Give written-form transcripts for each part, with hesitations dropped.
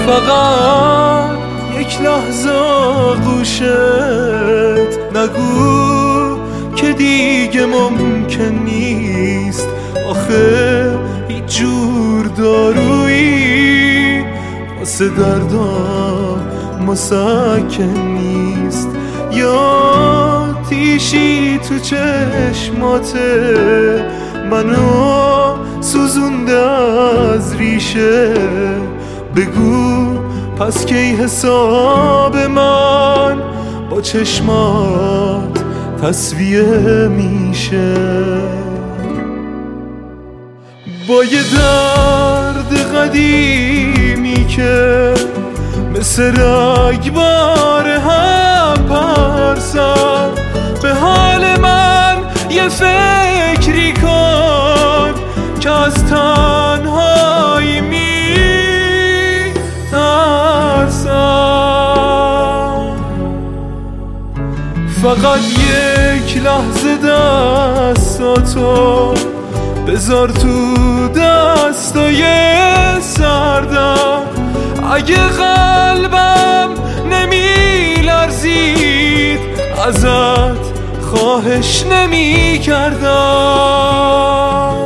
فقط یک لحظه آغوشت نگو که دیگه ممکن نیست. آخه هیچ جور دارویی واسه دردام مسکن نیست. یا تیشی تو چشماته منو سوزونده از ریشه. بگو پس کی حساب من با چشمات تصفیه میشه؟ با یه درد قدیمی که مثل رگبار هم پرسم، به حال من یه فکری کن که از تنهایی میترسم. فقط یک لحظه دستاتو بذار تو دستای سردم. اگه قلبم نمیلرزید ازت خواهش نمیکردم.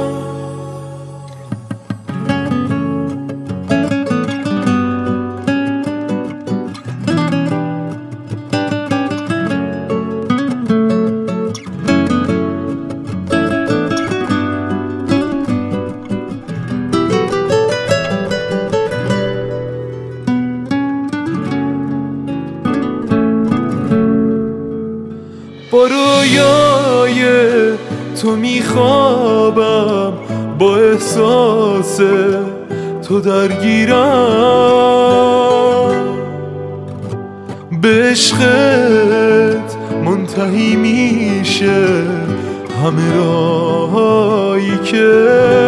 با رویای تو میخوابم، با احساس تو درگیرم. به عشقت منتهی میشه همه راهایی که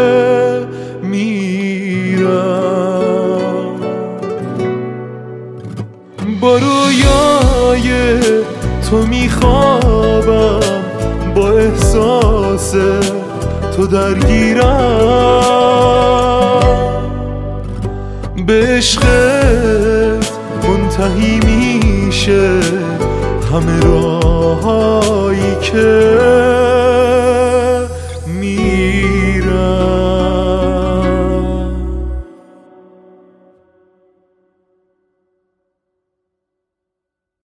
میرم. با رویای تو میخوابم، با احساس تو درگیرم. به عشقت منتهی میشه همه راهایی که